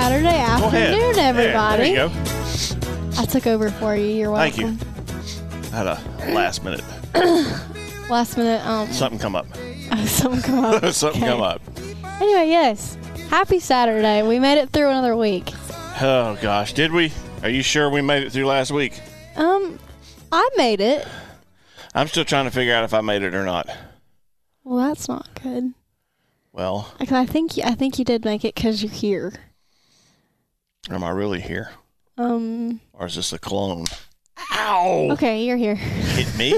Saturday afternoon, everybody. There you go. I took over for you. You're welcome. Thank you. I had a last minute. Something come up. Something come up. Something come up. Anyway, yes. Happy Saturday. We made it through another week. Oh, gosh. Did we? Are you sure we made it through last week? I made it. I'm still trying to figure out if I made it or not. Well, that's not good. Well, I think you did make it because you're here. Am I really here? Or is this a clone? Ow! Okay, you're here. Hit me?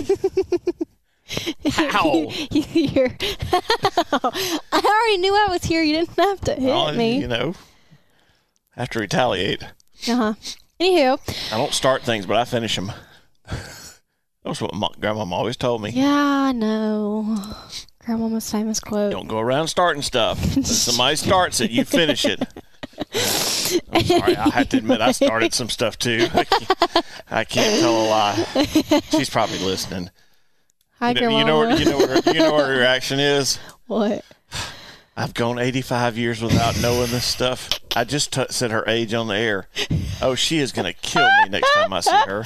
Ow! You're I already knew I was here. You didn't have to hit me. You know, I have to retaliate. Anywho. I don't start things, but I finish them. That's what Grandma always told me. Yeah, I know. Grandmama's famous quote. Don't go around starting stuff. When somebody starts it, you finish it. I'm sorry, I have to admit I started some stuff too. I can't tell a lie. She's probably listening. Hi, Grandma. You know what her reaction is? What? I've gone 85 years without knowing this stuff. I just said her age on the air. Oh, she is going to kill me next time I see her.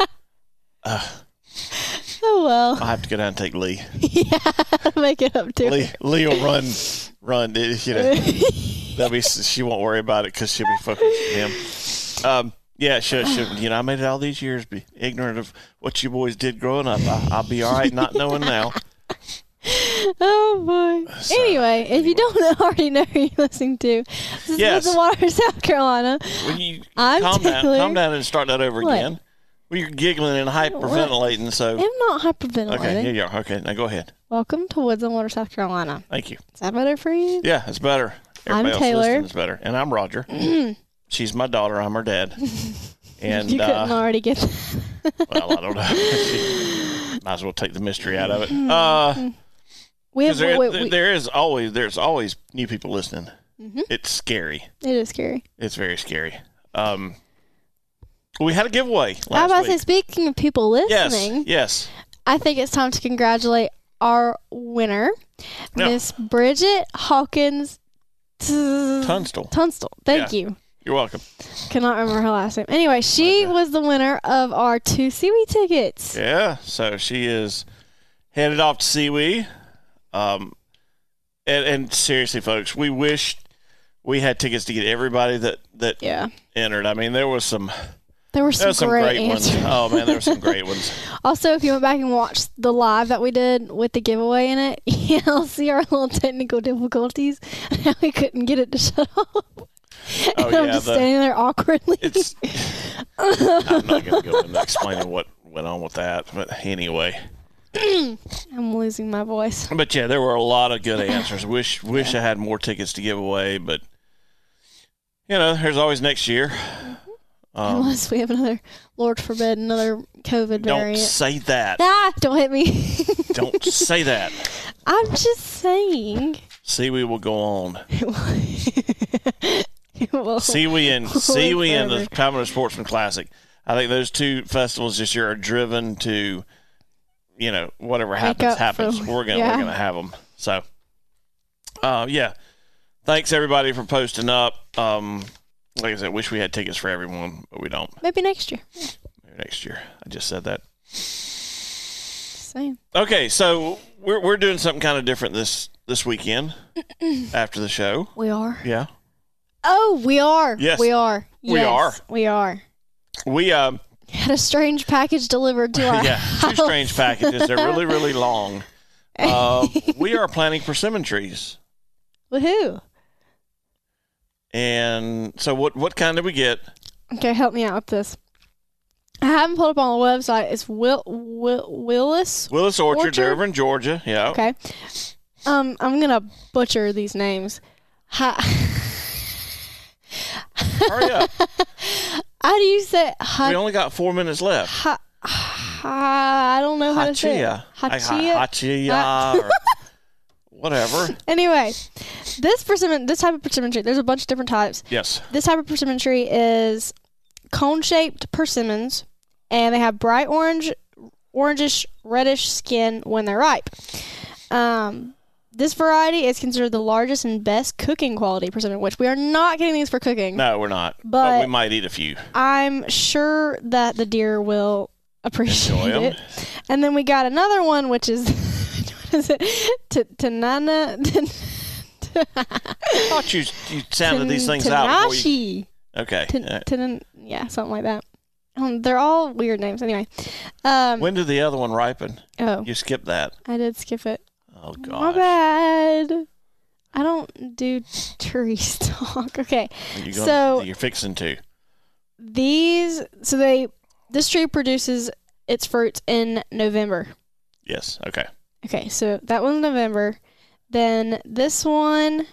Oh, well. I'll have to go down and take Lee. Yeah, make it up to her. Lee will run. You know, she won't worry about it because she'll be focused on him. Yeah, she'll, I made it all these years be ignorant of what you boys did growing up. I'll be all right not knowing now. Oh, boy. So, anyway, if you don't already know who you're listening to, this is Woods & Water, South Carolina. I'm calm down and start that over again. Well, you're giggling and hyperventilating, so. I'm not hyperventilating. Okay, here you are. Okay, now go ahead. Welcome to Woods & Water, South Carolina. Thank you. Is that better for you? Yeah, it's better. Everybody I'm Taylor. It's better. And I'm Roger. She's my daughter. I'm her dad. And you couldn't already get that. Well, I don't know. Might as well take the mystery out of it. There's always new people listening. Mm-hmm. It's scary. It is scary. It's very scary. We had a giveaway last week. I was about to say, speaking of people listening, yes, I think it's time to congratulate our winner, Miss Bridget Hawkins Tunstall. Thank you. You're welcome. Cannot remember her last name. Anyway, she was the winner of our 2 SeaWee tickets. Yeah, so she is headed off to SeaWee. And seriously, folks, we wish we had tickets to get everybody that entered. I mean, there were some great ones. Oh, man, there were some great ones. Also, if you went back and watched the live that we did with the giveaway in it, you'll see our little technical difficulties and how we couldn't get it to shut off. I'm just standing there awkwardly. I'm not going to go into explaining what went on with that, but anyway. I'm losing my voice. But yeah, there were a lot of good answers. Wish I had more tickets to give away, but there's always next year. Unless we have another, Lord forbid, another COVID variant. Don't say that. Don't hit me. Don't say that. I'm just saying. SeaWee will go on. SeaWee and the Commodore Sportsman Classic. I think those two festivals this year are driven to, whatever happens. We're gonna have them. So, thanks everybody for posting up. Like I said, wish we had tickets for everyone, but we don't. Maybe next year. Maybe next year. I just said that. Same. Okay, so we're doing something kind of different this weekend after the show. We are? Yeah. Oh, we are. Yes. We are. We are. We are. We had a strange package delivered to our house. 2 strange packages. They're really, really long. We are planting persimmon trees. Woohoo. And so what kind did we get? Okay, help me out with this. I haven't pulled up on the website. It's Willis Orchard, over in Georgia. Yeah. Okay. I'm gonna butcher these names. Hurry up. How do you say? We only got 4 minutes left. I don't know how to say it. Hachia. Or whatever. Anyway, this type of persimmon tree, there's a bunch of different types. Yes. This type of persimmon tree is cone-shaped persimmons, and they have bright orangish, reddish skin when they're ripe. this variety is considered the largest and best cooking quality persimmon, which we are not getting these for cooking. No, we're not. But we might eat a few. I'm sure that the deer will appreciate it. And then we got another one, which is, what is it? Tanana. I thought you sounded these things out before you... Okay. Yeah, something like that. They're all weird names. Anyway. When did the other one ripen? Oh. You skipped that. I did skip it. Oh, gosh. My bad. I don't do tree talk. Okay. You're fixing to. This tree produces its fruits in November. Yes. Okay. Okay. So that one's November. Then this one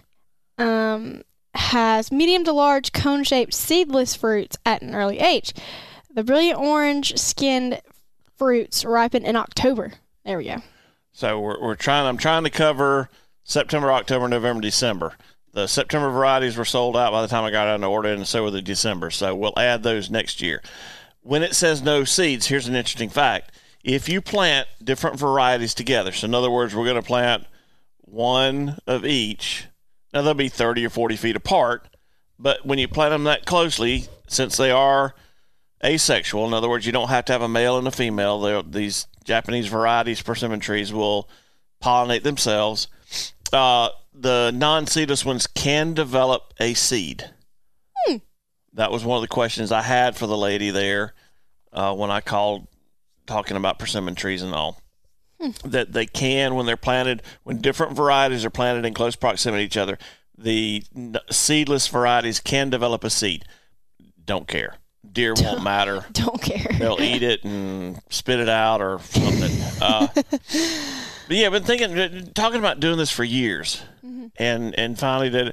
has medium to large cone-shaped seedless fruits at an early age. The brilliant orange-skinned fruits ripen in October. There we go. So I'm trying to cover September, October, November, December. The September varieties were sold out by the time I got out in order, and so were the December. So we'll add those next year. When it says no seeds, here's an interesting fact. If you plant different varieties together, so in other words, we're going to plant one of each. Now, they'll be 30 or 40 feet apart, but when you plant them that closely, since they are asexual, in other words, you don't have to have a male and a female, these Japanese varieties, persimmon trees, will pollinate themselves. The non-seedless ones can develop a seed. That was one of the questions I had for the lady there when I called talking about persimmon trees and all. That they can, when they're planted, when different varieties are planted in close proximity to each other, the seedless varieties can develop a seed. Don't care. Deer won't matter. Don't care. They'll eat it and spit it out or something. But yeah, I've been talking about doing this for years, and finally did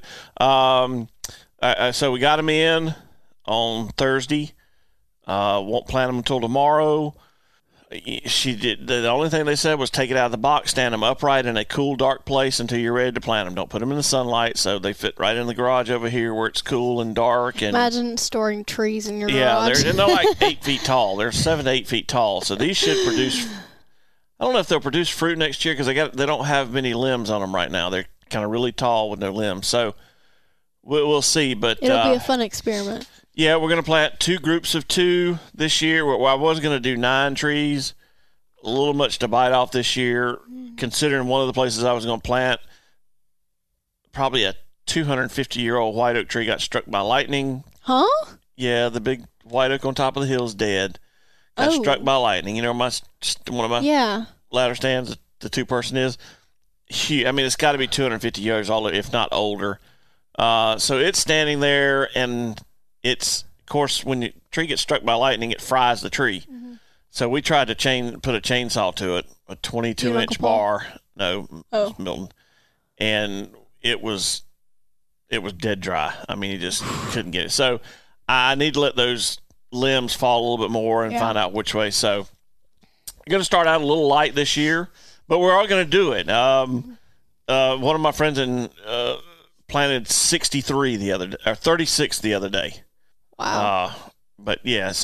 it. So we got them in on Thursday. Won't plant them until tomorrow. She did. The only thing they said was take it out of the box, stand them upright in a cool, dark place until you're ready to plant them. Don't put them in the sunlight, so they fit right in the garage over here where it's cool and dark. And imagine storing trees in your garage. Yeah, they're like 8 feet tall. They're 7 to 8 feet tall, so these should produce. I don't know if they'll produce fruit next year because they don't have many limbs on them right now. They're kind of really tall with no limbs, so we'll see. But it'll be a fun experiment. Yeah, we're going to plant 2 groups of 2 this year. Well, I was going to do 9 trees. A little much to bite off this year, considering one of the places I was going to plant, probably a 250-year-old white oak tree got struck by lightning. Huh? Yeah, the big white oak on top of the hill is dead. Got struck by lightning. You know, one of my ladder stands, the 2-person is. I mean, it's got to be 250 years old, if not older. So it's standing there, and it's, of course, when the tree gets struck by lightning, it fries the tree. Mm-hmm. So we tried to put a chainsaw to it, a 22-inch bar. No, Milton. And it was dead dry. I mean, you just couldn't get it. So I need to let those limbs fall a little bit more and find out which way. So I'm going to start out a little light this year, but we're all going to do it. One of my friends planted 63 the other day, or 36 the other day. Wow. But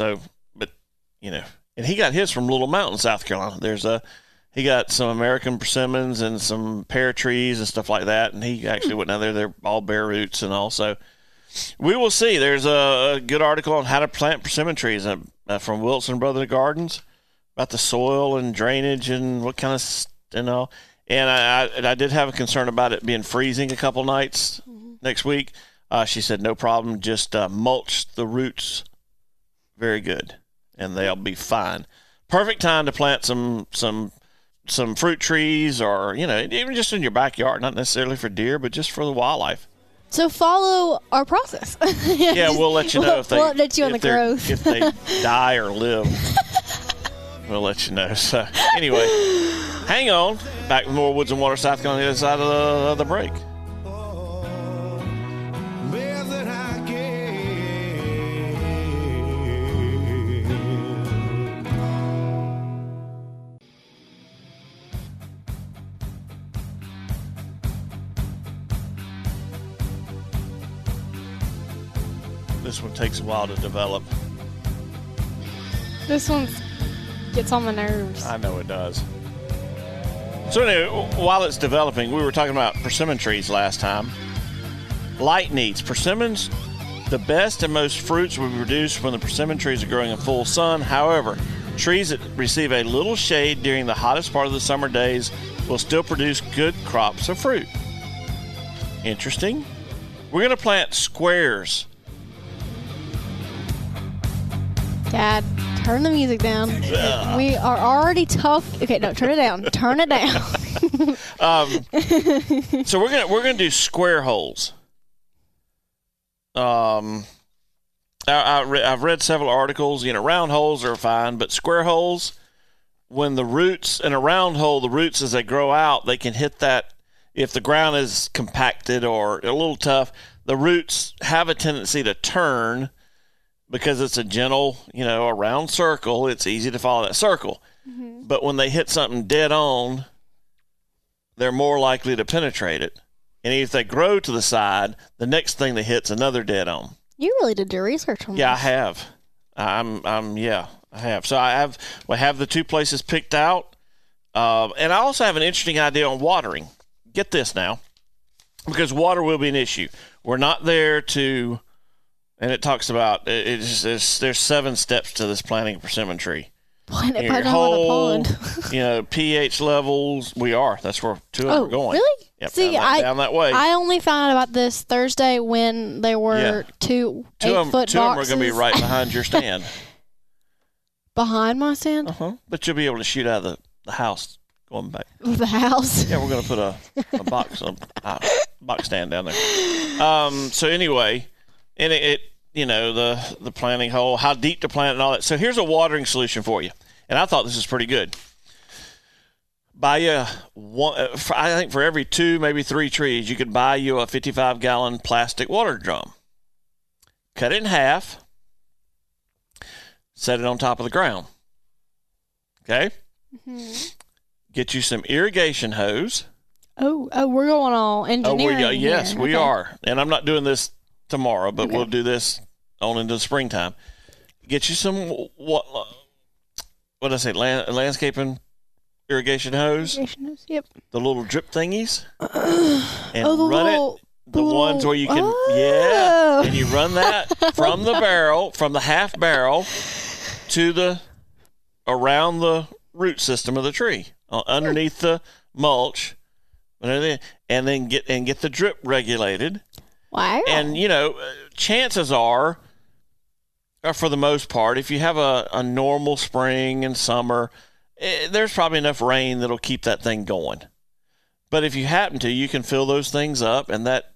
you know, and he got his from Little Mountain, South Carolina. He got some American persimmons and some pear trees and stuff like that, and he actually went down there. They're all bare roots and all. So we will see. There's a good article on how to plant persimmon trees from Wilson Brothers Gardens about the soil and drainage and what kind of and all. And I did have a concern about it being freezing a couple nights next week. She said no problem. Just mulch the roots very good, and they'll be fine. Perfect time to plant some fruit trees, or even just in your backyard, not necessarily for deer, but just for the wildlife. So follow our process. Yeah, we'll let you know if we'll update you on the growth. If they die or live, we'll let you know. So anyway, hang on. Back with more Woods and Water South on the other side of the break. This one takes a while to develop. This one gets on my nerves. I know it does. So anyway, while it's developing, we were talking about persimmon trees last time. Light needs. Persimmons, the best and most fruits will be produced when the persimmon trees are growing in full sun. However, trees that receive a little shade during the hottest part of the summer days will still produce good crops of fruit. Interesting. We're going to plant squares. Dad, turn the music down. We are already talking. Okay, no, turn it down. Turn it down. So we're gonna do square holes. I've read several articles. Round holes are fine, but square holes, when the roots in a round hole, the roots as they grow out, they can hit that. If the ground is compacted or a little tough, the roots have a tendency to turn. Because it's a gentle, a round circle, it's easy to follow that circle. Mm-hmm. But when they hit something dead on, they're more likely to penetrate it. And if they grow to the side, the next thing they hit's another dead on. You really did your research on this. Yeah, I have. I have. So we have the two places picked out. And I also have an interesting idea on watering. Get this now. Because water will be an issue. We're not there to... And it talks about there's 7 steps to this planting a persimmon tree. Plant it by down on a pond. pH levels. We are. That's where 2 of them are going. Really? Yep, See, down that way. I only found out about this Thursday when there were 2 8-foot boxes. 2 of them are going to be right behind your stand. Behind my stand? Uh-huh. But you'll be able to shoot out of the house going back. The house? Yeah, we're going to put a box stand down there. So anyway, and it the planting hole, how deep to plant and all that. So here's a watering solution for you. And I thought this is pretty good. Buy you I think for every 2, maybe 3 trees, you could buy you a 55-gallon plastic water drum. Cut it in half. Set it on top of the ground. Okay? Mm-hmm. Get you some irrigation hose. Oh, we're going all engineering. Yes, we are. And I'm not doing this tomorrow, but we'll do this on into the springtime. Get you some what did I say? Landscaping irrigation hose. Yep. The little drip thingies, and run the ones where you can and you run that from the half barrel to around the root system of the tree, underneath the mulch, and then get the drip regulated. Wow. And, chances are, for the most part, if you have a normal spring and summer, there's probably enough rain that'll keep that thing going. But if you happen to, you can fill those things up, and that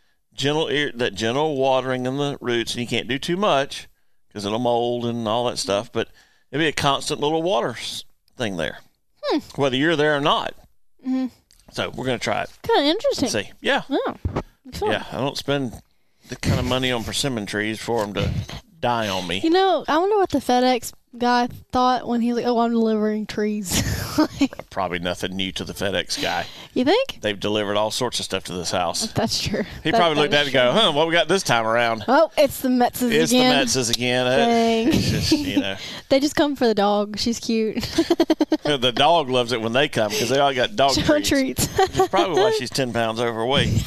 gentle watering in the roots, and you can't do too much because it'll mold and all that stuff, but it'll be a constant little water thing there, whether you're there or not. Mm-hmm. So we're going to try it. Kind of interesting. Let's see. Yeah. Oh. Cool. Yeah, I don't spend the kind of money on persimmon trees for them to die on me. I wonder what the FedEx guy thought when he was like, "Oh, I'm delivering trees." Probably nothing new to the FedEx guy. You think? They've delivered all sorts of stuff to this house. That's true. He probably looked at it and go, what we got this time around? Oh, it's the Metzes again. It's the Metzes again. Dang. It's just, They just come for the dog. She's cute. The dog loves it when they come because they all got dog treats. Which is probably why she's 10 pounds overweight.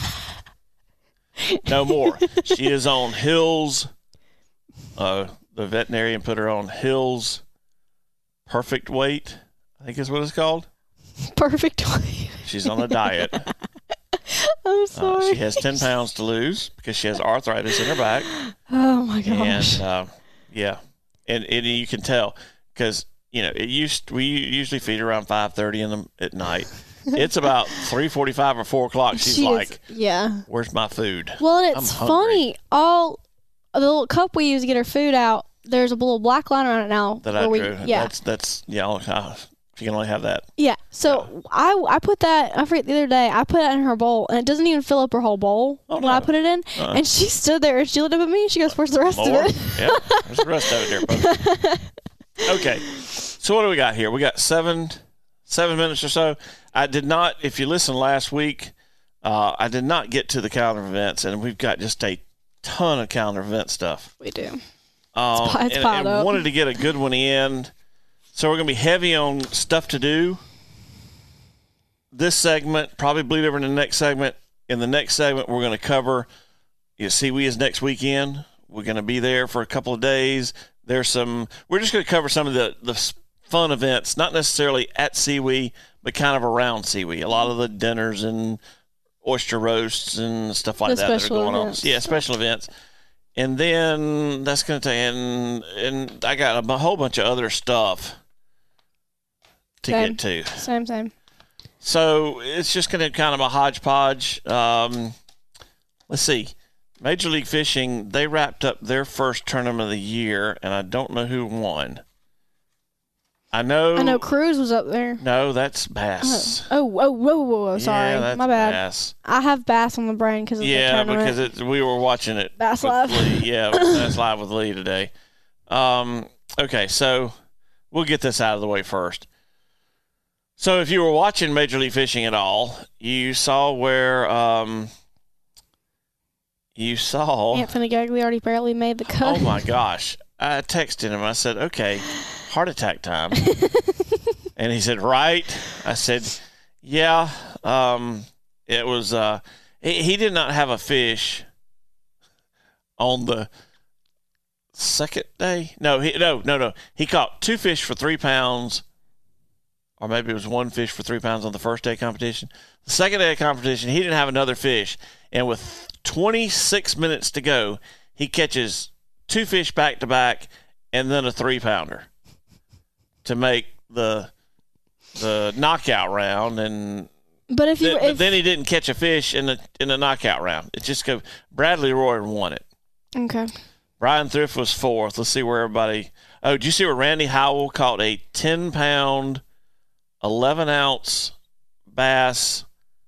No more. She is on Hills. The veterinarian put her on Hills Perfect Weight, I think is what it's called. Perfect Weight. She's on a diet. I'm sorry. She has 10 pounds to lose because she has arthritis in her back. Oh, my gosh. And, and you can tell because, we usually feed her around 5:30 at night. It's about 3:45 or 4 o'clock. She's like, where's my food? Well, and it's funny. All the little cup we use to get her food out, there's a little black line around it now. That I drew. Yeah. She can only have that. Yeah. So I put that, I forget the other day, I put it in her bowl, and it doesn't even fill up her whole bowl when I put it in. And she stood there, and she looked up at me, and she goes, where's the rest of it? Yeah, there's the rest of it here, folks. Okay. So what do we got here? We got 7 minutes or so. I did not, if you listened last week, I did not get to the calendar of events, and we've got just a ton of calendar event stuff. We do. It's piled up. Wanted to get a good one in. So we're going to be heavy on stuff to do. this segment, probably bleed over into the next segment. In the next segment, we're going to cover Seawee is next weekend. We're going to be there for a couple of days. We're just going to cover some of the fun events, not necessarily at Seawee, but kind of around Seawee. A lot of the dinners and oyster roasts and stuff like that are going on. Yeah, special events. And then that's going to take, and I got a whole bunch of other stuff to get to. Same. So it's just going to be kind of a hodgepodge. Let's see. Major League Fishing, they wrapped up their first tournament of the year, and I don't know who won. I know Cruz was up there. No, that's Bass. Whoa. Sorry. Yeah, that's my bad. Bass. I have Bass on the brain because of the tournament. Because we were watching it. Bass Live. Bass Live with Lee today. Okay, so we'll get this out of the way first. So if you were watching Major League Fishing at all, you saw where Anthony Gagliardi barely made the cut. Oh, my gosh. I texted him. I said, okay, heart attack time. And he said, right. I said, yeah. It was he did not have a fish on the second day. No. He caught 2 fish for 3 pounds, or maybe it was 1 fish for 3 pounds on the first day of competition. The second day of competition, he didn't have another fish. And with 26 minutes to go, he catches 2 fish back to back and then a 3-pounder to make the knockout round. But then he didn't catch a fish in the knockout round. It just go. Bradley Roy won it. Okay. Brian Thrift was 4th. Let's see where everybody. Oh, did you see where Randy Howell caught a 10-pound, 11-ounce bass?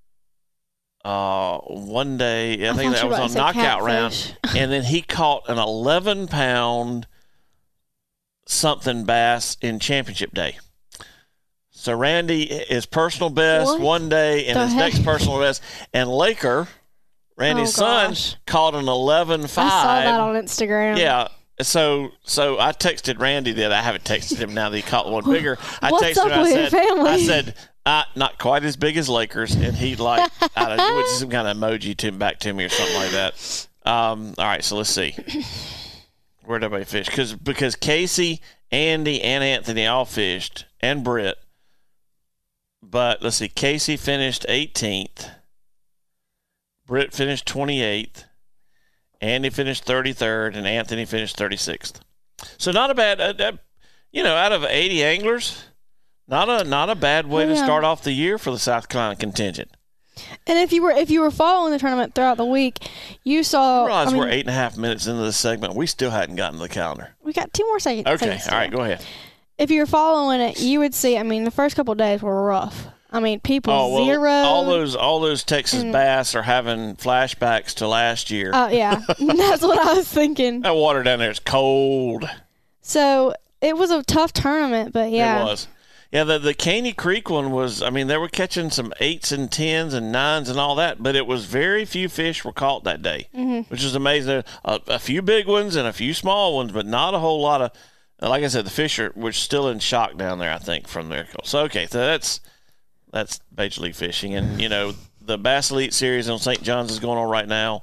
One day, I think that was on knockout round, and then he caught an 11-pound something bass in championship day. So Randy, his personal best one day, and his next personal best, and Laker, Randy's son, caught an 11.5. I saw that on Instagram. Yeah. So I texted Randy that. I haven't texted him now that he caught one bigger. What's up with your family? I said, not quite as big as Lakers, and he which is some kind of emoji back to me or something like that. All right, so let's see. Where did everybody fish? Because Casey, Andy, and Anthony all fished, and Britt. But let's see, Casey finished 18th. Britt finished 28th. Andy finished 33rd, and Anthony finished 36th. So not a bad, out of 80 anglers, not a bad way to start off the year for the South Carolina contingent. And if you were following the tournament throughout the week, you saw. We're 8.5 minutes into this segment. We still hadn't gotten to the calendar. We got 2 more seconds. Okay, all right, go ahead. If you were following it, you would see. The first couple of days were rough. People zero. All those Texas bass are having flashbacks to last year. Oh yeah, that's what I was thinking. That water down there is cold. So it was a tough tournament, but yeah, it was. Yeah, the Caney Creek one was. They were catching some 8s and 10s and 9s and all that, but it was very few fish were caught that day, which is amazing. A few big ones and a few small ones, but not a whole lot of. Like I said, the fish were still in shock down there, I think, from their. So okay, so that's Major League Fishing, and the Bass Elite Series on St. John's is going on right now.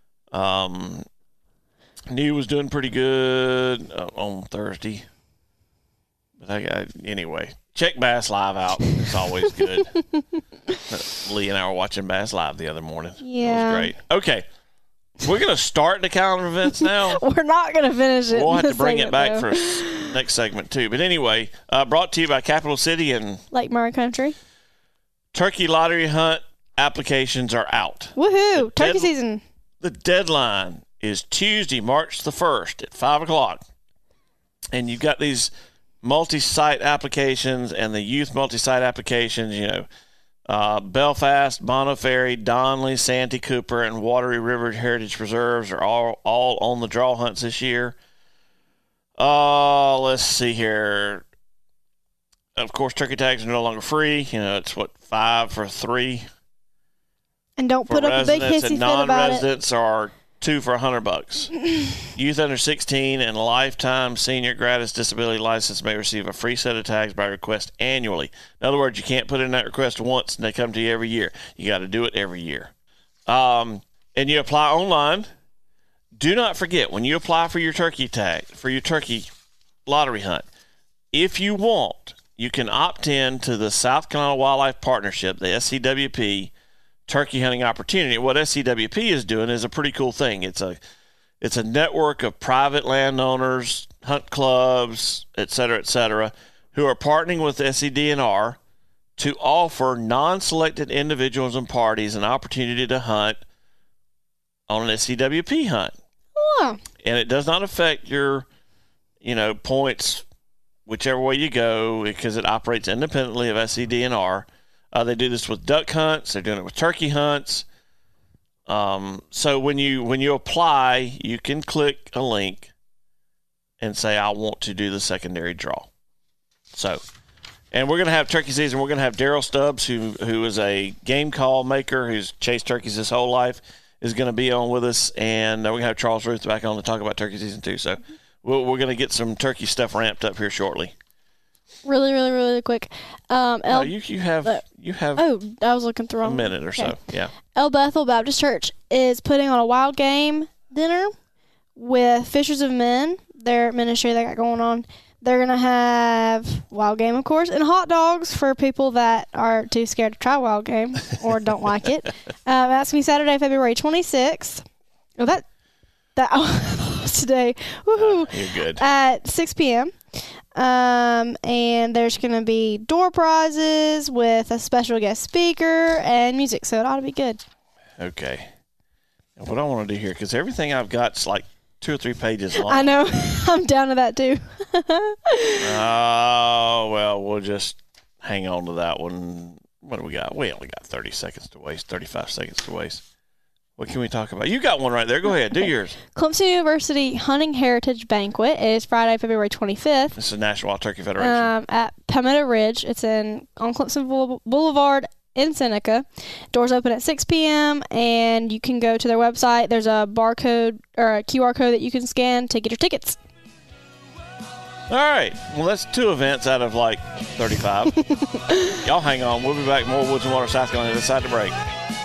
New was doing pretty good on Thursday, but anyway. Check Bass Live out. It's always good. Lee and I were watching Bass Live the other morning. Yeah. It was great. Okay. We're going to start the calendar events now. We're not going to finish it. We'll have to bring it back for next segment, too. But anyway, brought to you by Capital City and Lake Murray Country. Turkey lottery hunt applications are out. Woohoo! Turkey season. The deadline is Tuesday, March the 1st at 5 o'clock. And you've got these multi-site applications and the youth multi-site applications, Belfast, Bono Ferry, Donley, Santee Cooper, and Watery River Heritage Preserves are all on the draw hunts this year. Let's see here. Of course, turkey tags are no longer free. It's $5 for 3. And don't put up a big hissy fit about it. Non-residents are 2 for $100. Youth under 16 and lifetime senior gratis disability license may receive a free set of tags by request annually. In other words, you can't put in that request once and they come to you every year. You got to do it every year. And you apply online. Do not forget, when you apply for your turkey tag, for your turkey lottery hunt, if you want, you can opt in to the South Carolina Wildlife Partnership, the SCWP, turkey hunting opportunity. What SCWP is doing is a pretty cool thing. It's a network of private landowners, hunt clubs, et cetera, who are partnering with SCDNR to offer non-selected individuals and parties an opportunity to hunt on an SCWP hunt. Oh. And it does not affect your, points whichever way you go, because it operates independently of SCDNR. They do this with duck hunts. They're doing it with turkey hunts. So when you apply, you can click a link and say, I want to do the secondary draw. So, and we're going to have turkey season. We're going to have Daryl Stubbs, who is a game call maker, who's chased turkeys his whole life, is going to be on with us. And we're going to have Charles Ruth back on to talk about turkey season too. So we're going to get some turkey stuff ramped up here shortly. Really, really, really quick. You have. Oh, I was looking through a minute or so. Yeah. El Bethel Baptist Church is putting on a wild game dinner with Fishers of Men, their ministry they got going on. They're gonna have wild game, of course, and hot dogs for people that are too scared to try wild game or don't like it. That's gonna be Saturday, February 26th. Oh, that today. Woohoo! You're good. At 6 p.m. And there's going to be door prizes with a special guest speaker and music, so it ought to be good. Okay. And what I want to do here, because everything I've got is like 2 or 3 pages long. I know. I'm down to that, too. Oh, well, we'll just hang on to that one. What do we got? We only got 30 seconds to waste, 35 seconds to waste. What can we talk about? You got one right there. Go ahead. Do yours. Clemson University Hunting Heritage Banquet is Friday, February 25th. This is National Wild Turkey Federation. At Palmetto Ridge. It's on Clemson Boulevard in Seneca. Doors open at 6 p.m. and you can go to their website. There's a barcode or a QR code that you can scan to get your tickets. All right. Well, that's 2 events out of like 35. Y'all hang on. We'll be back. More Woods and Water, South Carolina. Decide to break.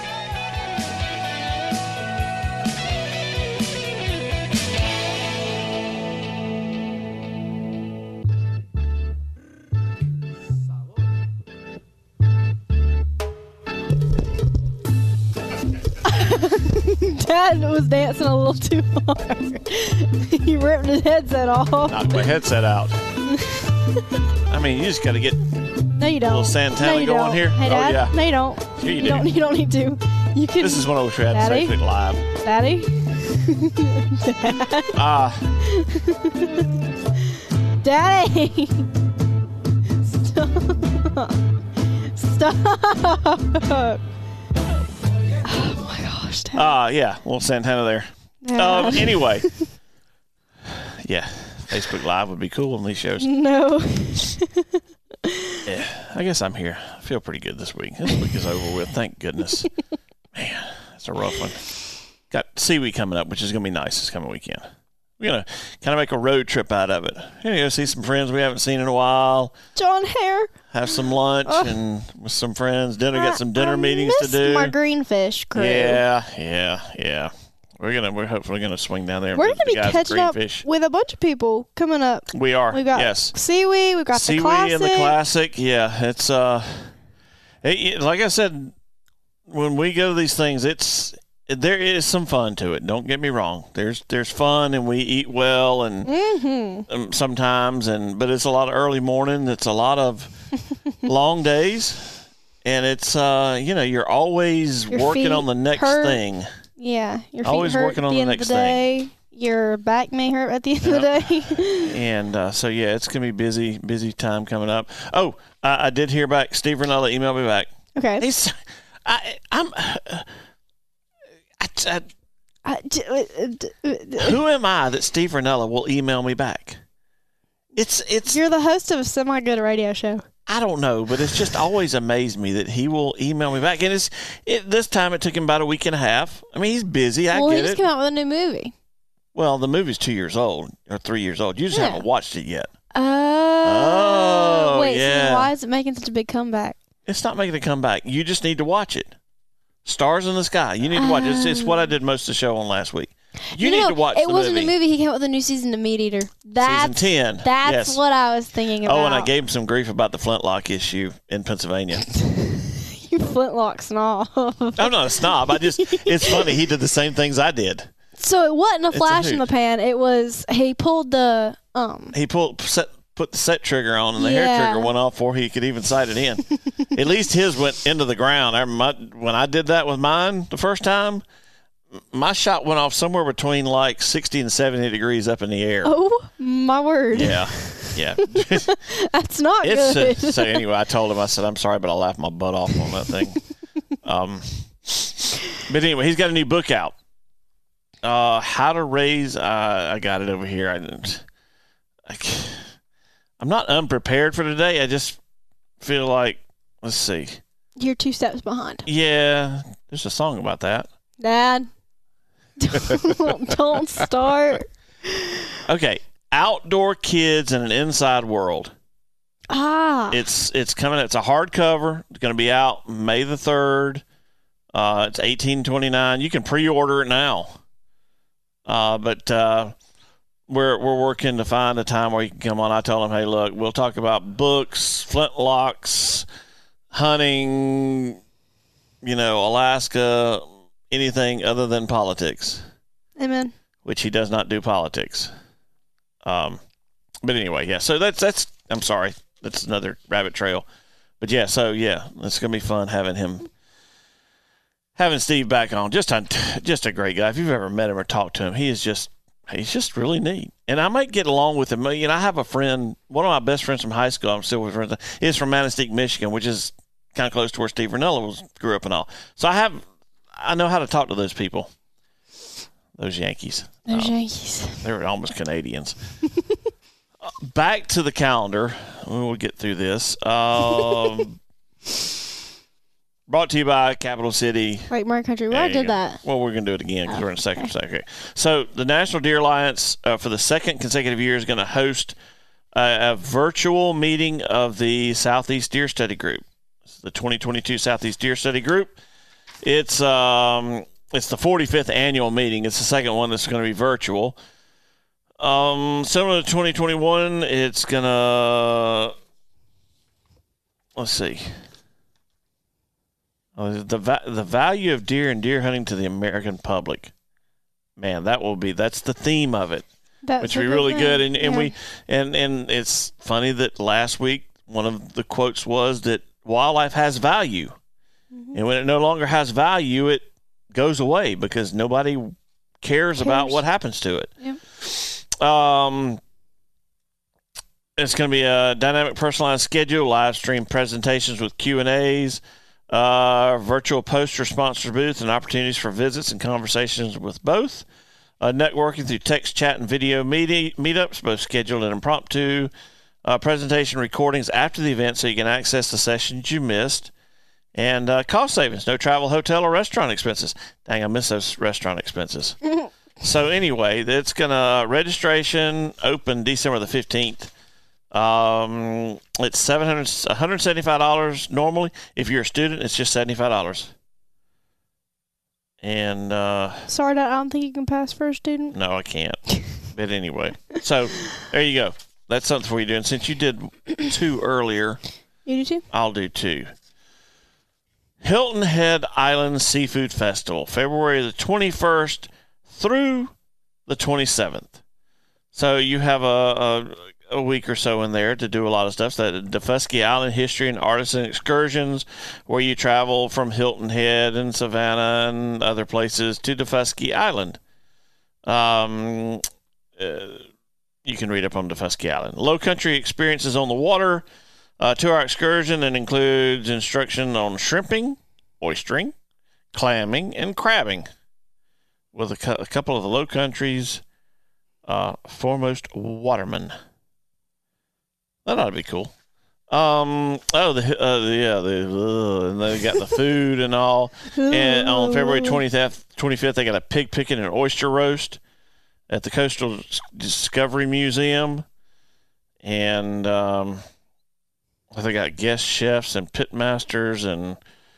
Dad was dancing a little too hard. He ripped his headset off. Knocked my headset out. I mean, you just got to get no, you don't. A little Santana going here. Hey, Dad. Oh, yeah. No, you don't. Sure you do. You don't need to. You can. This is when I wish we had Facebook Live. Daddy? Daddy! Stop. Oh, my gosh. Daddy. Yeah. Little Santana there. Anyway. Yeah. Facebook Live would be cool on these shows. No. Yeah. I guess I'm here. I feel pretty good this week. This week is over with. Thank goodness. Man, that's a rough one. Got Seaweed coming up, which is going to be nice this coming weekend. We're going to kind of make a road trip out of it. We're going to go see some friends we haven't seen in a while. John Hare. Have some lunch and with some friends. Dinner. Got some dinner meetings to do. My Greenfish crew. Yeah. We're hopefully gonna swing down there. We're gonna be catching up with a bunch of people coming up. We are. We've got Seaweed. We've got the Classic. And the Classic. Yeah, it's like I said, when we go to these things, there is some fun to it. Don't get me wrong. There's fun, and we eat well, and sometimes, but it's a lot of early morning. It's a lot of long days, and it's you're always working on the next thing. Yeah, your feet always hurt working on at the end the next of the day. thing. Your back may hurt at the end of the day. And it's gonna be busy time coming up. Oh, I did hear back. Steve Ranella emailed me back. Okay. Who am I that Steve Ranella will email me back? It's You're the host of a semi-good radio show. I don't know, but it's just always amazed me that he will email me back. And this time it took him about a week and a half. I mean, he's busy. I get it. Well, he just came out with a new movie. Well, the movie's 2 years old or 3 years old. You just haven't watched it yet. Wait, so why is it making such a big comeback? It's not making a comeback. You just need to watch it. Stars in the Sky. You need to watch it. It's what I did most of the show on last week. You need to watch the movie. It wasn't a movie. He came out with a new season of Meat Eater. Season 10. That's what I was thinking about. Oh, and I gave him some grief about the Flintlock issue in Pennsylvania. You Flintlock snob. I'm not a snob. It's funny. He did the same things I did. So it wasn't a flash in the pan. It was, he pulled the, put the set trigger on, and the hair trigger went off before he could even sight it in. At least his went into the ground. When I did that with mine the first time, my shot went off somewhere between like 60 and 70 degrees up in the air. Oh, my word. Yeah. That's not good. So anyway, I told him, I said, I'm sorry, but I laughed my butt off on that thing. But anyway, he's got a new book out. How to Raise, I got it over here. I'm not unprepared for today. I just feel like, let's see. You're 2 steps behind. Yeah, there's a song about that. Dad, don't start. Okay, Outdoor Kids in an Inside World. It's coming. It's a hardcover. It's going to be out May the 3rd. It's $18.29. You can pre-order it now. But we're working to find a time where you can come on. I told him, hey, look, we'll talk about books, flintlocks, hunting, Alaska, anything other than politics. Amen. Which he does not do politics. But anyway, yeah. So that's. I'm sorry, that's another rabbit trail. But yeah, it's gonna be fun having Steve back on. Just a great guy. If you've ever met him or talked to him, he's just really neat. And I might get along with him. I have a friend, one of my best friends from high school. I'm still with friends. Is from Manistee, Michigan, which is kind of close to where Steve Ranella grew up and all. So I know how to talk to those people. Those Yankees. They were almost Canadians. Back to the calendar. We'll get through this. Brought to you by Capital City. Right, Mark Country. We already did that. Well, we're going to do it again because we're in a second. Okay. So the National Deer Alliance, for the second consecutive year, is going to host a virtual meeting of the Southeast Deer Study Group. It's the 2022 Southeast Deer Study Group. It's the 45th annual meeting. It's the second one that's going to be virtual. Similar to 2021, it's going to, let's see. The value of deer and deer hunting to the American public. Man, that's the theme of it. Which would be really good. And it's funny that last week one of the quotes was that wildlife has value. Mm-hmm. And when it no longer has value, it goes away because nobody cares about what happens to it. Yep. It's going to be a dynamic, personalized schedule, live stream presentations with Q&As, virtual poster sponsor booth, and opportunities for visits and conversations with both. Networking through text, chat, and video meetups, both scheduled and impromptu. Presentation recordings after the event so you can access the sessions you missed. And cost savings, no travel, hotel, or restaurant expenses. Dang, I miss those restaurant expenses. So anyway, it's going to registration open December the 15th. It's $175 normally. If you're a student, it's just $75. And sorry, I don't think you can pass for a student. No, I can't. But anyway, so there you go. That's something for you to do. And since you did 2 earlier, you do 2. I'll do 2. Hilton Head Island Seafood Festival, February the 21st through the 27th. So you have a week or so in there to do a lot of stuff. So Daufuskie Island History and Artisan Excursions, where you travel from Hilton Head and Savannah and other places to Daufuskie Island. You can read up on Daufuskie Island. Low Country Experiences on the Water, 2-hour excursion that includes instruction on shrimping, oystering, clamming, and crabbing with a couple of the Low Country's foremost watermen. That ought to be cool. and they got the food and all. And on February 25th, they got a pig picking and oyster roast at the Coastal Discovery Museum. And they got guest chefs and pit masters and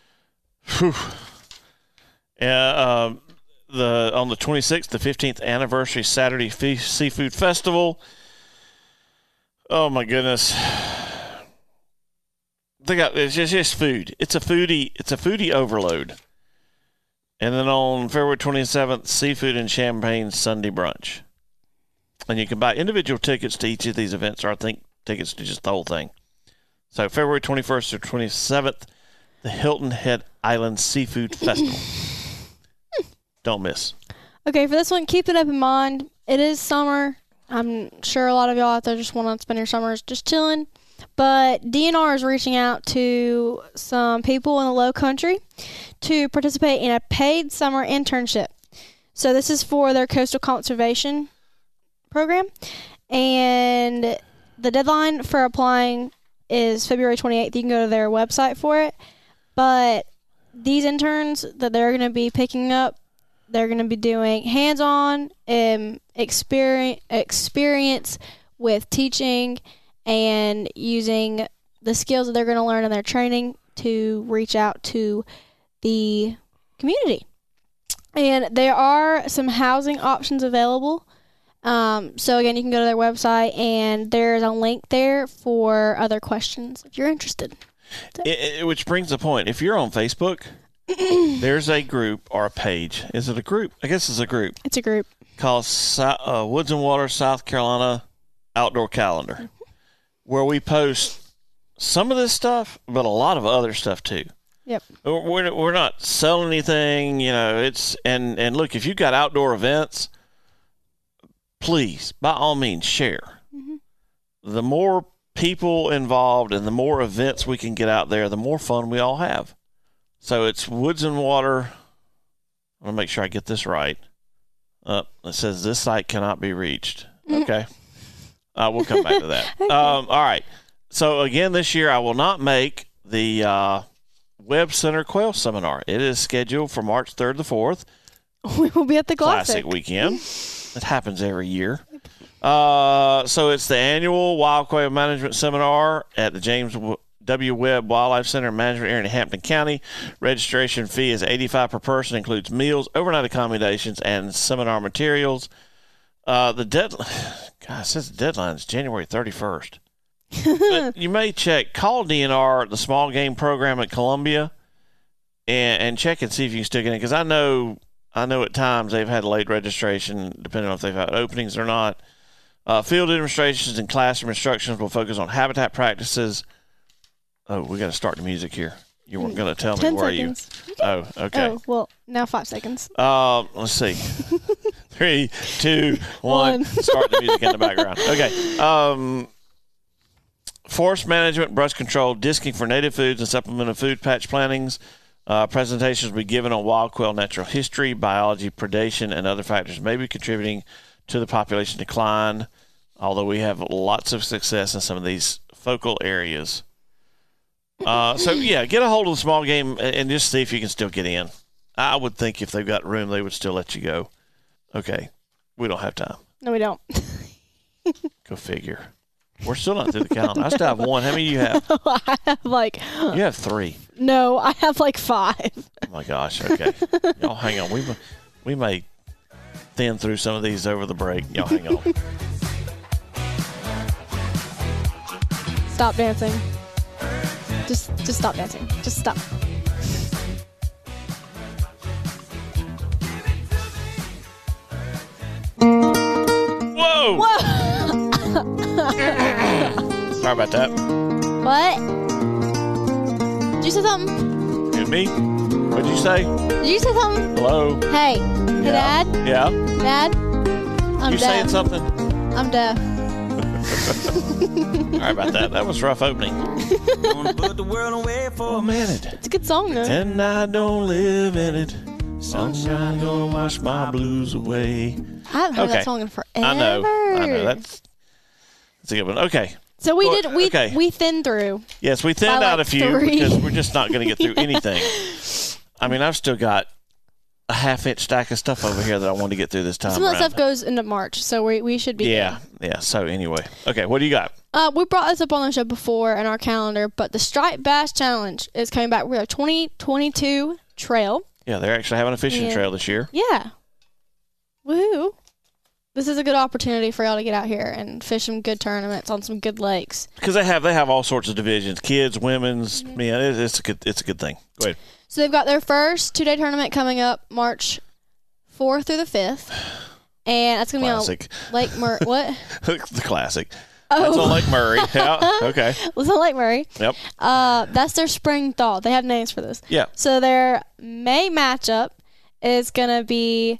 on the 26th, the 15th anniversary Saturday Seafood Festival. Oh my goodness. It's just food. It's a foodie overload. And then on February 27th, seafood and champagne Sunday brunch. And you can buy individual tickets to each of these events, or I think tickets to just the whole thing. So February 21st to 27th, the Hilton Head Island Seafood Festival. Don't miss. Okay, for this one, keep it up in mind. It is summer. I'm sure a lot of y'all out there just want to spend your summers just chilling. But DNR is reaching out to some people in the Low Country to participate in a paid summer internship. So this is for their coastal conservation program. And the deadline for applying is February 28th. You can go to their website for it. But these interns that they're going to be picking up, they're going to be doing hands-on experience with teaching and using the skills that they're going to learn in their training to reach out to the community. And there are some housing options available. So, again, you can go to their website, and there's a link there for other questions if you're interested. Which brings the point. If you're on Facebook, there's a group or a page. Is it a group? I guess it's a group. It's a group. Called Woods and Water South Carolina Outdoor Calendar, where we post some of this stuff, but a lot of other stuff too. Yep. We're not selling anything, it's, and look, if you've got outdoor events, please, by all means, share. Mm-hmm. The more people involved and the more events we can get out there, the more fun we all have. So it's Woods and Water. I want to make sure I get this right. It says this site cannot be reached. Okay. We'll come back to that. Okay. All right. So, again, this year I will not make the Webb Center Quail Seminar. It is scheduled for March 3rd to 4th. We will be at the Classic weekend. It happens every year. So it's the annual Wild Quail Management Seminar at the James W. Webb Wildlife Center Management Area in Hampton County. Registration fee is $85 per person, includes meals, overnight accommodations, and seminar materials. The deadline, God, it says the deadline is January 31st. But you may call DNR, the small game program at Columbia, and check and see if you can still get in. Because I know at times they've had late registration, depending on if they've had openings or not. Field demonstrations and classroom instructions will focus on habitat practices. Oh, we got to start the music here. You weren't going to tell me 10 where seconds. Oh, okay. Oh, well, now 5 seconds. Let's see. 3, 2, 1. Start the music in the background. Okay. Forest management, brush control, disking for native foods, and supplemental food patch plantings. Presentations will be given on wild quail natural history, biology, predation, and other factors may be contributing to the population decline, although we have lots of success in some of these focal areas. So, yeah, get a hold of the small game and just see if you can still get in. I would think if they've got room, they would still let you go. Okay. We don't have time. No, we don't. Go figure. We're still not through the calendar. I still have one. How many do you have? I have You have 3. No, I have 5. Oh, my gosh. Okay. Y'all hang on. We may thin through some of these over the break. Y'all hang on. Stop dancing. Just stop dancing. Just stop. Whoa! Sorry about that. What? Did you say something? You and me? What'd you say? Did you say something? Hello? Hey. Hey, Dad? Yeah? Dad? I'm you deaf. saying something? I'm deaf. Sorry about that. That was a rough opening. Oh, man. It's a good song, though. And I don't live in it. Sunshine gonna wash my blues away. I haven't heard that song in forever. I know. That's a good one. Okay. So we thinned through. Yes, we thinned out a few because we're just not going to get through anything. I mean, I've still got a half-inch stack of stuff over here that I want to get through this time. Some of that stuff goes into March, so we should be good. Yeah. So anyway, okay, what do you got? We brought this up on the show before in our calendar, but the Striped Bass Challenge is coming back. We have a 2022 trail. Yeah, they're actually having a fishing trail this year. Yeah. Woohoo. This is a good opportunity for y'all to get out here and fish some good tournaments on some good lakes. Because they have all sorts of divisions, kids, women's. Mm-hmm. Yeah, it's a good thing. Go ahead. So they've got their first 2-day tournament coming up March 4th through the 5th, and that's going to be on Lake Murray. What? The classic. Oh, that's on Lake Murray. Yeah. Okay. It's on Lake Murray. Yep. That's their spring thaw. They have names for this. Yeah. So their May matchup is going to be.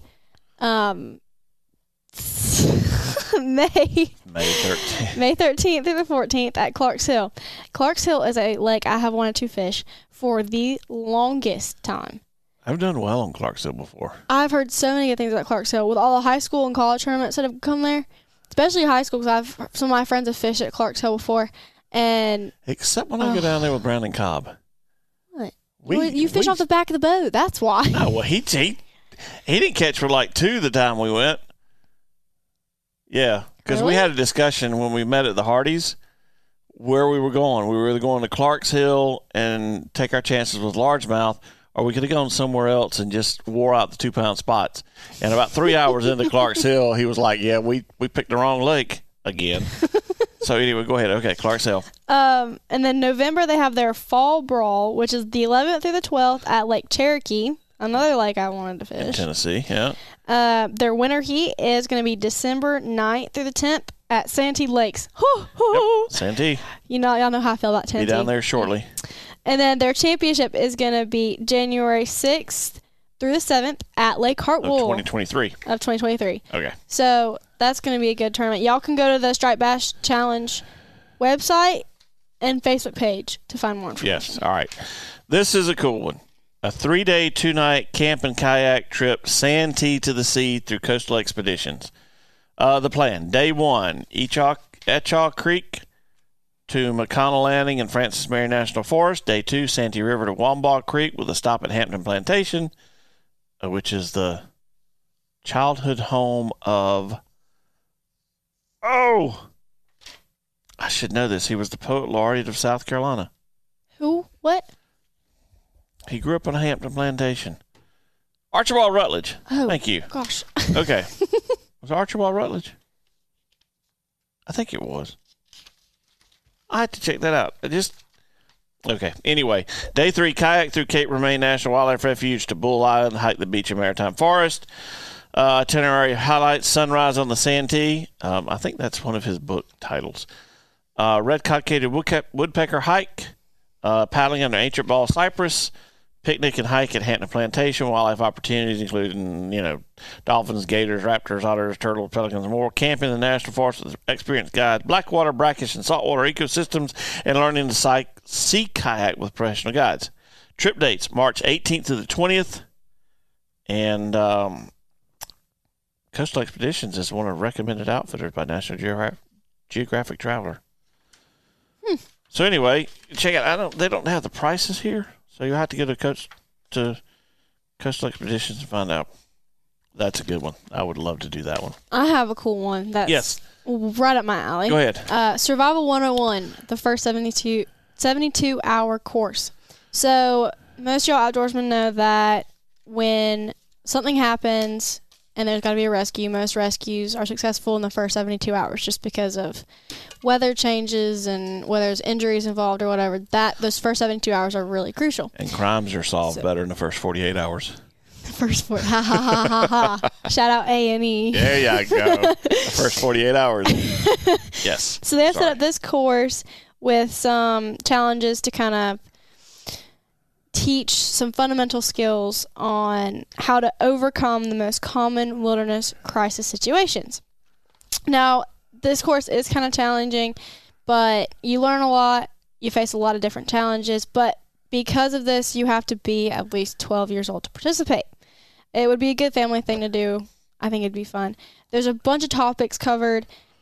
May 13th. May 13th through the 14th at Clarks Hill. Clarks Hill is a lake I have wanted to fish for the longest time. I've done well on Clarks Hill before. I've heard so many good things about Clarks Hill with all the high school and college tournaments that have come there, especially high school because some of my friends have fished at Clarks Hill before. And except when I go down there with Brandon Cobb. What? You fish off the back of the boat. That's why. No, well, he didn't catch for like 2 the time we went. Yeah, because we had a discussion when we met at the Hardee's where we were going. We were either going to Clarks Hill and take our chances with largemouth, or we could have gone somewhere else and just wore out the 2-pound spots. And about 3 hours into Clarks Hill, he was like, yeah, we picked the wrong lake again. So anyway, go ahead. Okay, Clarks Hill. And then November, they have their Fall Brawl, which is the 11th through the 12th at Lake Cherokee. Another lake I wanted to fish. In Tennessee, yeah. Their winter heat is going to be December 9th through the 10th at Santee Lakes. Yep, Santee. Y'all know how I feel about Tennessee. Be down there shortly. And then their championship is going to be January 6th through the 7th at Lake Hartwell. Of 2023. Okay. So that's going to be a good tournament. Y'all can go to the Striped Bass Challenge website and Facebook page to find more information. Yes. All right. This is a cool one. A 3-day, 2-night camp and kayak trip, Santee to the sea through Coastal Expeditions. The plan, day 1, Etchaw Creek to McConnell Landing and Francis Marion National Forest. Day 2, Santee River to Wambaugh Creek with a stop at Hampton Plantation, which is the childhood home of... Oh! I should know this. He was the poet laureate of South Carolina. Who? What? He grew up on a Hampton Plantation. Archibald Rutledge. Oh, thank you. Gosh. Okay. Was it Archibald Rutledge? I think it was. I had to check that out. Okay. Anyway, day 3, kayak through Cape Remain National Wildlife Refuge to Bull Island, hike the Beach and Maritime Forest. Itinerary highlights, sunrise on the Santee. I think that's one of his book titles. Red-cockaded woodpecker hike. Paddling under ancient ball cypress. Picnic and hike at Hampton Plantation. Wildlife opportunities including, dolphins, gators, raptors, otters, turtles, pelicans, and more. Camping in the National Forest with experienced guides. Blackwater, brackish, and saltwater ecosystems. And learning to sea kayak with professional guides. Trip dates, March 18th to the 20th. And Coastal Expeditions is one of the recommended outfitters by National Geographic Traveler. So anyway, check out. They don't have the prices here. So you'll have to go to Coastal Expeditions and find out. That's a good one. I would love to do that one. I have a cool one. That's right up my alley. Go ahead. Survival 101, the first 72-hour course. So most of y'all outdoorsmen know that when something happens and there's got to be a rescue, most rescues are successful in the first 72 hours just because of weather changes and whether there's injuries involved or whatever. Those first 72 hours are really crucial. And crimes are solved better in the first 48 hours. The first ha ha ha ha. Shout out A&E. There you go. The first 48 hours. Yes. So they have set up this course with some challenges to kind of teach some fundamental skills on how to overcome the most common wilderness crisis situations. Now, this course is kind of challenging, but you learn a lot. You face a lot of different challenges, but because of this, you have to be at least 12 years old to participate. It would be a good family thing to do. I think it'd be fun. There's a bunch of topics covered.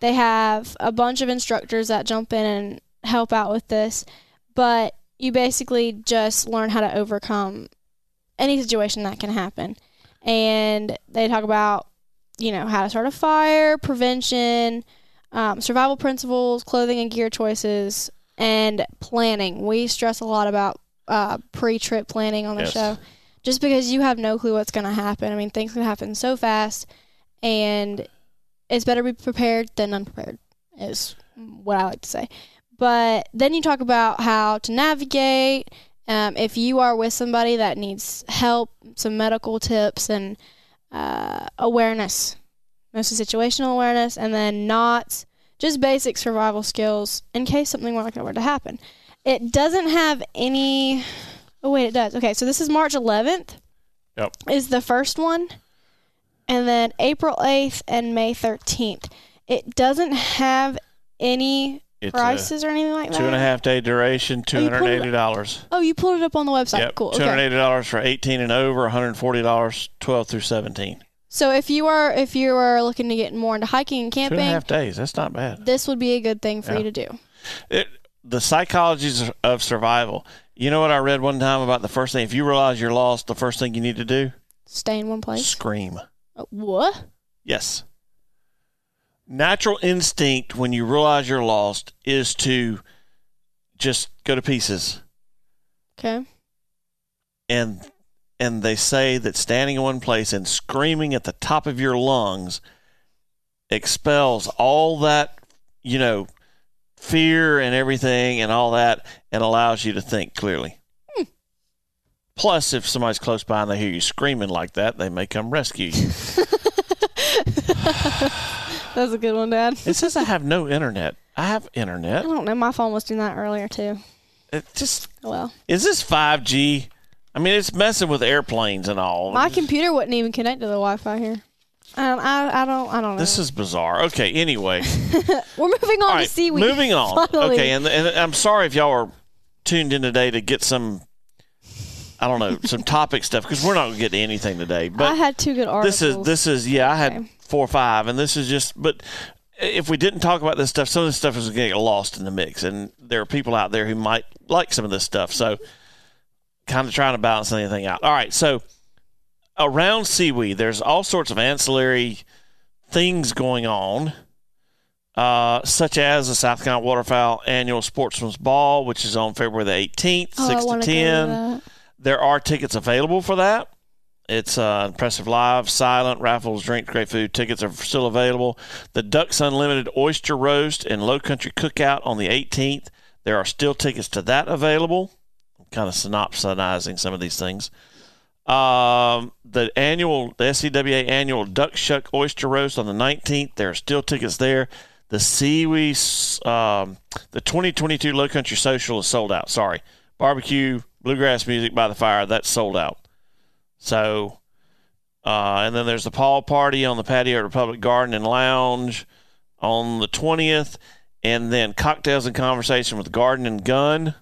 They have a bunch of instructors that jump in and help out with this, but you basically just learn how to overcome any situation that can happen. And they talk about, how to start a fire, prevention, survival principles, clothing and gear choices, and planning. We stress a lot about pre-trip planning on the show, just because you have no clue what's going to happen. I mean, things can happen so fast, and it's better to be prepared than unprepared, is what I like to say. But then you talk about how to navigate, if you are with somebody that needs help, some medical tips, and awareness, mostly situational awareness, and then knots, just basic survival skills in case something like that were to happen. It doesn't have any... Oh, wait, it does. Okay, so this is March 11th. Yep. Is the first one. And then April 8th and May 13th. It doesn't have any prices or anything like that? 2.5 day duration, $280. Oh, you pulled it up on the website. Yep. Cool. $280 for 18 and over, $140, 12 through 17. So if you are looking to get more into hiking and camping, 2.5 days, that's not bad. This would be a good thing for you to do. The psychologies of survival. You know what I read one time about the first thing? If you realize you're lost, the first thing you need to do? Stay in one place. Scream. What? Yes. Natural instinct when you realize you're lost is to just go to pieces. Okay. And they say that standing in one place and screaming at the top of your lungs expels all that, fear and everything and all that, and allows you to think clearly. Plus, if somebody's close by and they hear you screaming like that, they may come rescue you. That's a good one, Dad. It says I have no internet. I have internet. I don't know. My phone was doing that earlier, too. Is this 5G? I mean, it's messing with airplanes and all. My computer wouldn't even connect to the Wi-Fi here. I don't know. This is bizarre. Okay, anyway. We're moving on to seaweed. Moving on. Finally. Okay, and I'm sorry if y'all are tuned in today to get some, some topic stuff, because we're not going to get to anything today. But I had 2 good articles. This is I had 4 or 5, and this is just, but if we didn't talk about this stuff, some of this stuff is going to get lost in the mix, and there are people out there who might like some of this stuff, so kind of trying to balance anything out. All right, so around seaweed, there's all sorts of ancillary things going on, such as the South Carolina Waterfowl Annual Sportsman's Ball, which is on February the 18th, 6 to 10. There are tickets available for that. It's impressive live, silent, raffles, drinks, great food. Tickets are still available. The Ducks Unlimited Oyster Roast and Low Country Cookout on the 18th. There are still tickets to that available. I'm kind of synopsizing some of these things. The SCWA annual Duck Shuck Oyster Roast on the 19th. There are still tickets there. The Seaweed, the 2022 Low Country Social is sold out. Sorry. Barbecue, bluegrass music by the fire, that's sold out. So, and then there's the Paul Party on the patio at Republic Garden and Lounge on the 20th. And then Cocktails and Conversation with Garden and Gun,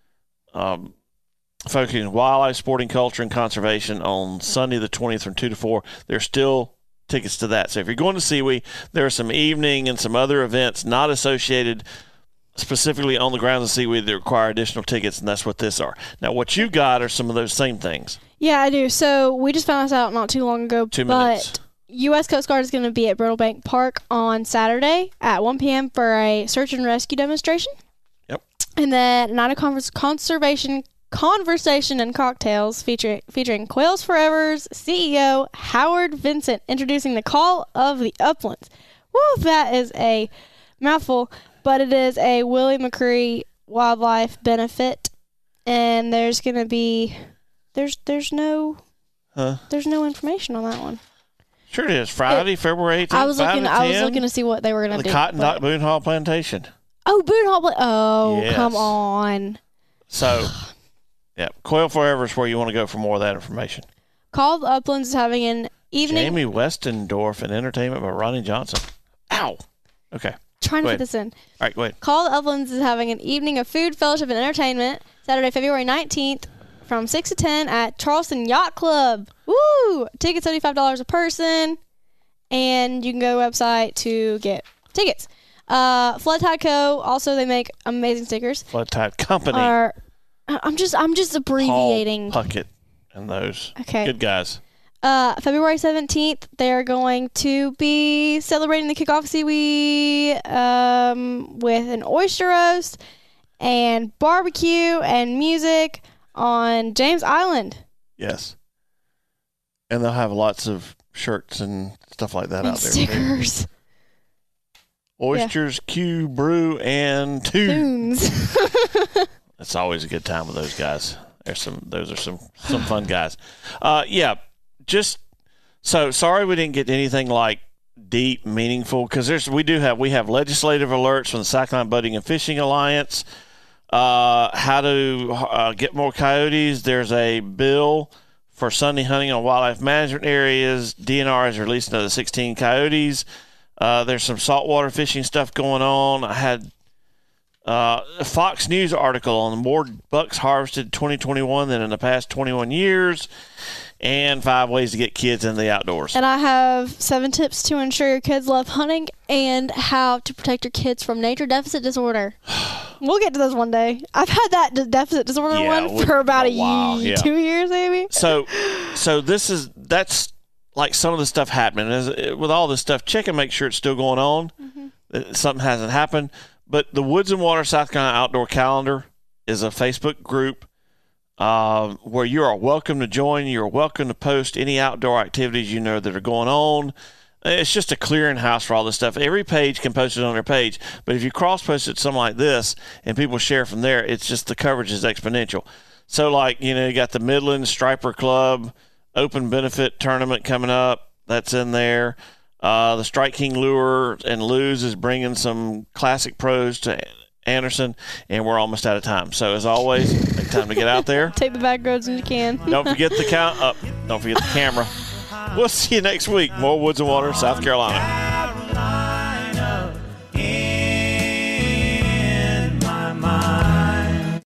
focusing on wildlife, sporting culture, and conservation on Sunday the 20th from 2 to 4. There's still tickets to that. So if you're going to Seaweed, there are some evening and some other events not associated specifically on the grounds of Seaweed that require additional tickets, and that's what this are. Now, what you got are some of those same things. Yeah, I do. So we just found this out not too long ago. 2 minutes. But U.S. Coast Guard is going to be at Brittlebank Park on Saturday at 1 p.m. for a search and rescue demonstration. Yep. And then Night of Conversation and Cocktails featuring Quails Forever's CEO Howard Vincent introducing the Call of the Uplands. Woo, that is a mouthful, but it is a Willie McCree wildlife benefit, and there's going to be there's no information on that one. Sure it is. Friday, February 18th, I was looking to see what they were going to do. The Cotton Dock Boone Hall Plantation. Oh, Boone Hall. Oh, yes. Come on. So, yeah, Quail Forever is where you want to go for more of that information. Call of the Uplands is having an evening. Jamie Westendorf and entertainment by Ronnie Johnson. Ow. Okay. Trying to fit this in. All right, go ahead. Call of the Uplands is having an evening of food, fellowship, and entertainment Saturday, February 19th from 6 to 10 at Charleston Yacht Club. Woo! Tickets $75 a person, and you can go to the website to get tickets. Flood Tide Co. Also, they make amazing stickers. Flood Tide Company. I'm just abbreviating. Paul Puckett and those. Okay. Good guys. February 17th, they're going to be celebrating the kickoff seaweed with an oyster roast and barbecue and music on James Island. Yes. And they'll have lots of shirts and stuff like that and out there. Stickers. Oysters, Q, Brew, and Tunes. It's always a good time with those guys. Those are some fun guys. Just so sorry we didn't get anything like deep, meaningful, because we have legislative alerts from the South Carolina Boating and Fishing Alliance. How to get more coyotes. There's a bill for Sunday hunting on wildlife management areas. DNR has released another 16 coyotes. There's some saltwater fishing stuff going on. I had a Fox News article on more bucks harvested in 2021 than in the past 21 years, and 5 ways to get kids in the outdoors. And I have 7 tips to ensure your kids love hunting and how to protect your kids from nature deficit disorder. We'll get to those one day. I've had that deficit disorder one for about a year, 2 years maybe. So that's like some of the stuff happening. With all this stuff, check and make sure it's still going on. Mm-hmm. Something hasn't happened. But the Woods and Water South Carolina Outdoor Calendar is a Facebook group where you are welcome to join. You're welcome to post any outdoor activities you know that are going on. It's just a clearinghouse for all this stuff. Every page can post it on their page. But if you cross-post it something like this and people share from there, it's just the coverage is exponential. So, like, you got the Midland Striper Club Open Benefit Tournament coming up. That's in there. The Strike King Lure and Lose is bringing some classic pros to Anderson, and we're almost out of time. So, as always, take time to get out there. Take the back roads when you can. Don't forget the camera. We'll see you next week. More Woods and Water, South Carolina.